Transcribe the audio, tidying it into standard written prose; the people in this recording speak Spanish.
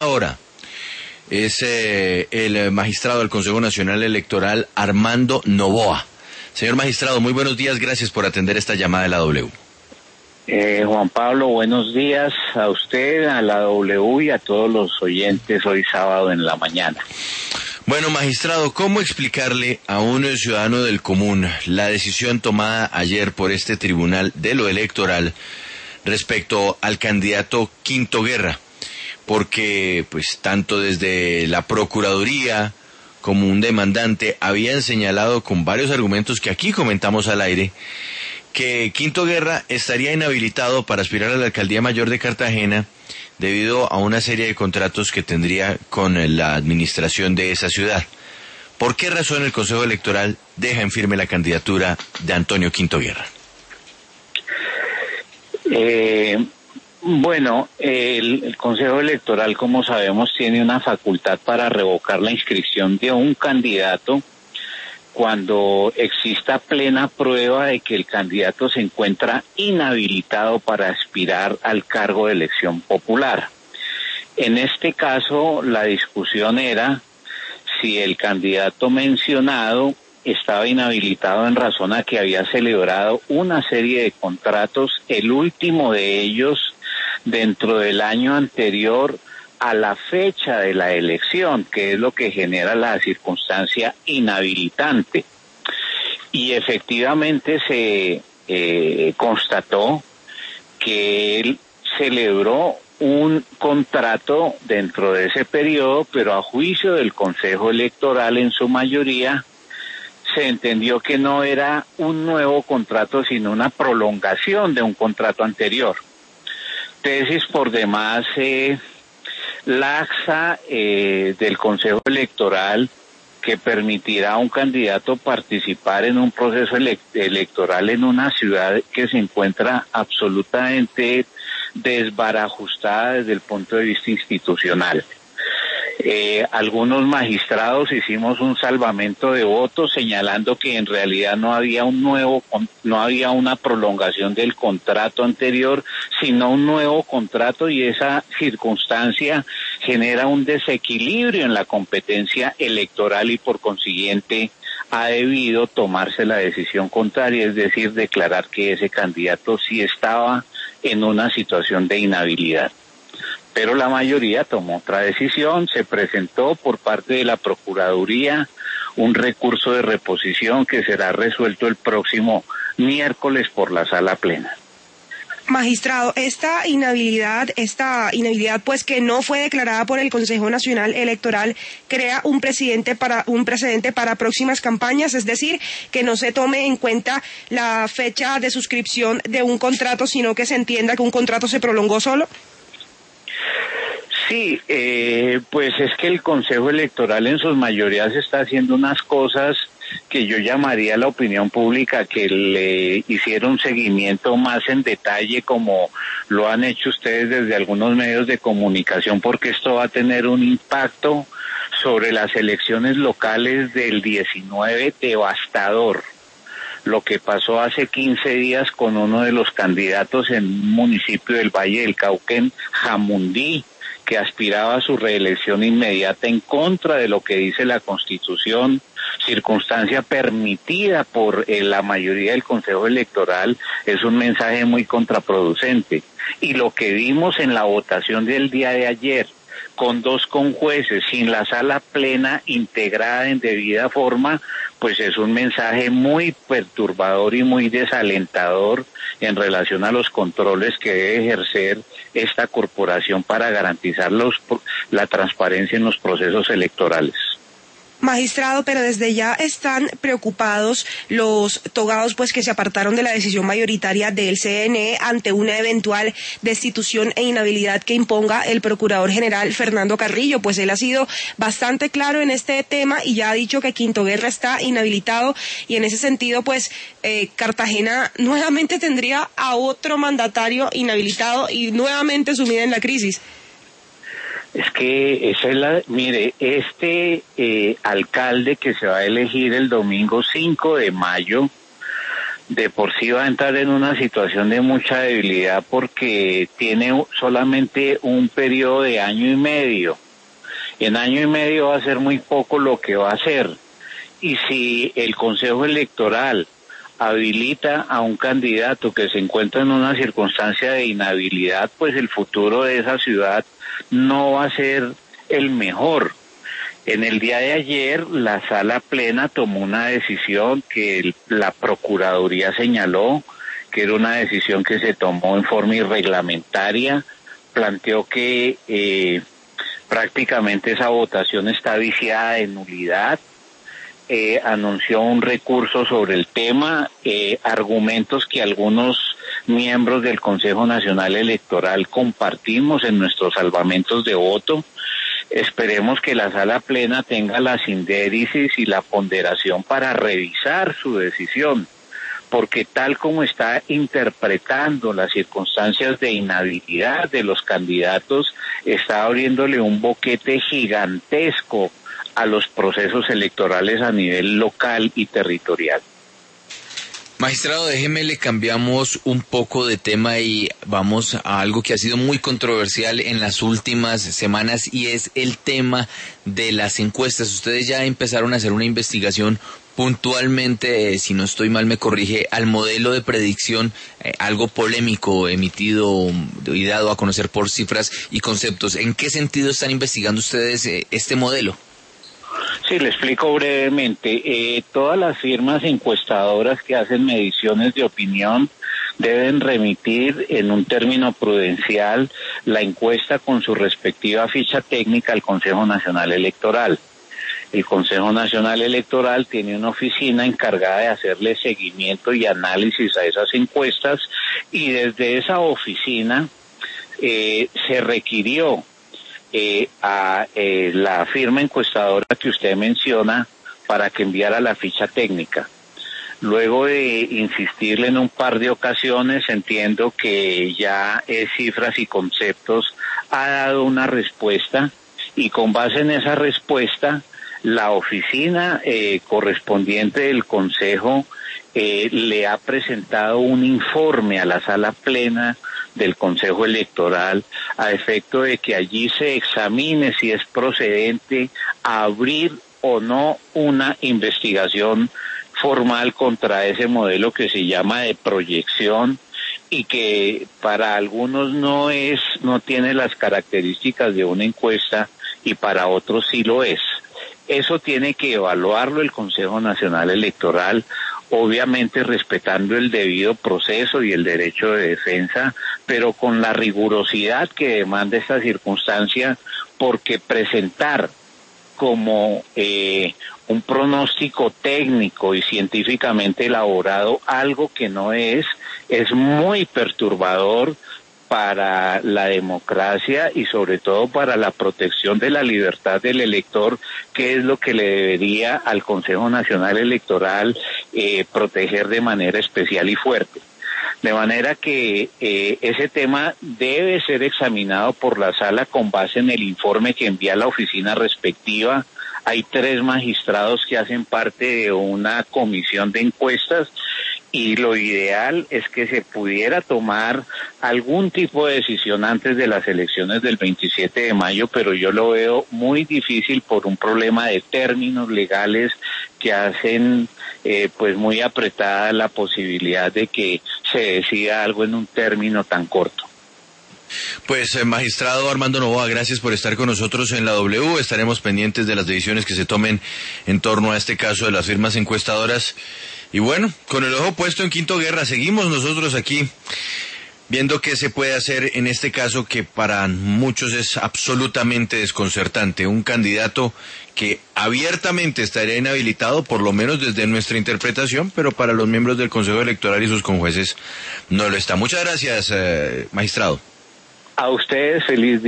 Ahora es el magistrado del Consejo Nacional Electoral, Armando Noboa. Señor magistrado, muy buenos días, gracias por atender esta llamada de la W. Juan Pablo, buenos días a usted, a la W y a todos los oyentes hoy sábado en la mañana. Bueno, magistrado, ¿cómo explicarle a un ciudadano del común la decisión tomada ayer por este tribunal de lo electoral respecto al candidato Quinto Guerra? Porque, pues, tanto desde la Procuraduría como un demandante habían señalado con varios argumentos que aquí comentamos al aire que Quinto Guerra estaría inhabilitado para aspirar a la Alcaldía Mayor de Cartagena debido a una serie de contratos que tendría con la administración de esa ciudad. ¿Por qué razón el Consejo Electoral deja en firme la candidatura de Antonio Quinto Guerra? Bueno, el Consejo Electoral, como sabemos, tiene una facultad para revocar la inscripción de un candidato cuando exista plena prueba de que el candidato se encuentra inhabilitado para aspirar al cargo de elección popular. En este caso, la discusión era si el candidato mencionado estaba inhabilitado en razón a que había celebrado una serie de contratos, el último de ellos dentro del año anterior a la fecha de la elección, que es lo que genera la circunstancia inhabilitante. Y efectivamente se constató que él celebró un contrato dentro de ese periodo, pero a juicio del Consejo Electoral en su mayoría, se entendió que no era un nuevo contrato, sino una prolongación de un contrato anterior. Tesis por demás laxa del Consejo Electoral, que permitirá a un candidato participar en un proceso electoral en una ciudad que se encuentra absolutamente desbarajustada desde el punto de vista institucional. Algunos magistrados hicimos un salvamento de votos señalando que en realidad no había una prolongación del contrato anterior, sino un nuevo contrato, y esa circunstancia genera un desequilibrio en la competencia electoral y por consiguiente ha debido tomarse la decisión contraria, es decir, declarar que ese candidato sí estaba en una situación de inhabilidad. Pero la mayoría tomó otra decisión, se presentó por parte de la Procuraduría un recurso de reposición que será resuelto el próximo miércoles por la Sala Plena. Magistrado, esta inhabilidad pues que no fue declarada por el Consejo Nacional Electoral crea un precedente para próximas campañas, es decir, que no se tome en cuenta la fecha de suscripción de un contrato, sino que se entienda que un contrato se prolongó solo. Sí, pues es que el Consejo Electoral en sus mayorías está haciendo unas cosas que yo llamaría a la opinión pública que le hiciera un seguimiento más en detalle, como lo han hecho ustedes desde algunos medios de comunicación, porque esto va a tener un impacto sobre las elecciones locales del 19 devastador. Lo que pasó hace 15 días con uno de los candidatos en un municipio del Valle del Cauca, en Jamundí, que aspiraba a su reelección inmediata en contra de lo que dice la Constitución, circunstancia permitida por la mayoría del Consejo Electoral, es un mensaje muy contraproducente. Y lo que vimos en la votación del día de ayer, con 2 conjueces, sin la Sala Plena integrada en debida forma, pues es un mensaje muy perturbador y muy desalentador en relación a los controles que debe ejercer esta corporación para garantizar la transparencia en los procesos electorales. Magistrado, pero desde ya están preocupados los togados pues que se apartaron de la decisión mayoritaria del CNE ante una eventual destitución e inhabilidad que imponga el Procurador General Fernando Carrillo, pues él ha sido bastante claro en este tema y ya ha dicho que Quinto Guerra está inhabilitado, y en ese sentido pues Cartagena nuevamente tendría a otro mandatario inhabilitado y nuevamente sumida en la crisis. Es que mire, alcalde que se va a elegir el domingo 5 de mayo de por sí va a entrar en una situación de mucha debilidad porque tiene solamente un periodo de año y medio. En año y medio va a ser muy poco lo que va a hacer. Y si el Consejo Electoral habilita a un candidato que se encuentra en una circunstancia de inhabilidad, pues el futuro de esa ciudad no va a ser el mejor. En el día de ayer, la Sala Plena tomó una decisión que la Procuraduría señaló que era una decisión que se tomó en forma irreglamentaria, planteó que prácticamente esa votación está viciada de nulidad, anunció un recurso sobre el tema, argumentos que algunos miembros del Consejo Nacional Electoral compartimos en nuestros salvamentos de voto. Esperemos que la Sala Plena tenga la sindéresis y la ponderación para revisar su decisión, porque tal como está interpretando las circunstancias de inhabilidad de los candidatos, está abriéndole un boquete gigantesco a los procesos electorales a nivel local y territorial. Magistrado, déjeme, le cambiamos un poco de tema y vamos a algo que ha sido muy controversial en las últimas semanas y es el tema de las encuestas. Ustedes ya empezaron a hacer una investigación puntualmente, si no estoy mal me corrige, al modelo de predicción, algo polémico emitido y dado a conocer por cifras y conceptos. ¿En qué sentido están investigando ustedes este modelo? Sí, le explico brevemente. Todas las firmas encuestadoras que hacen mediciones de opinión deben remitir en un término prudencial la encuesta con su respectiva ficha técnica al Consejo Nacional Electoral. El Consejo Nacional Electoral tiene una oficina encargada de hacerle seguimiento y análisis a esas encuestas y desde esa oficina se requirió a la firma encuestadora que usted menciona para que enviara la ficha técnica. Luego de insistirle en un par de ocasiones, entiendo que ya Cifras y Conceptos ha dado una respuesta y con base en esa respuesta, la oficina correspondiente del Consejo le ha presentado un informe a la Sala Plena del Consejo Electoral a efecto de que allí se examine si es procedente abrir o no una investigación formal contra ese modelo que se llama de proyección y que para algunos no tiene las características de una encuesta y para otros sí lo es. Eso tiene que evaluarlo el Consejo Nacional Electoral, obviamente respetando el debido proceso y el derecho de defensa, pero con la rigurosidad que demanda esta circunstancia, porque presentar como un pronóstico técnico y científicamente elaborado algo que no es muy perturbador para la democracia y sobre todo para la protección de la libertad del elector, que es lo que le debería al Consejo Nacional Electoral proteger de manera especial y fuerte. De manera que ese tema debe ser examinado por la sala con base en el informe que envía la oficina respectiva. Hay 3 magistrados que hacen parte de una comisión de encuestas y lo ideal es que se pudiera tomar algún tipo de decisión antes de las elecciones del 27 de mayo, pero yo lo veo muy difícil por un problema de términos legales que hacen pues muy apretada la posibilidad de que se decida algo en un término tan corto. Pues magistrado Armando Noboa, gracias por estar con nosotros en la W. Estaremos pendientes de las decisiones que se tomen en torno a este caso de las firmas encuestadoras. Y bueno, con el ojo puesto en Quinto Guerra, seguimos nosotros aquí viendo qué se puede hacer en este caso que para muchos es absolutamente desconcertante. Un candidato que abiertamente estaría inhabilitado, por lo menos desde nuestra interpretación, pero para los miembros del Consejo Electoral y sus conjueces no lo está. Muchas gracias, magistrado. A ustedes, feliz día.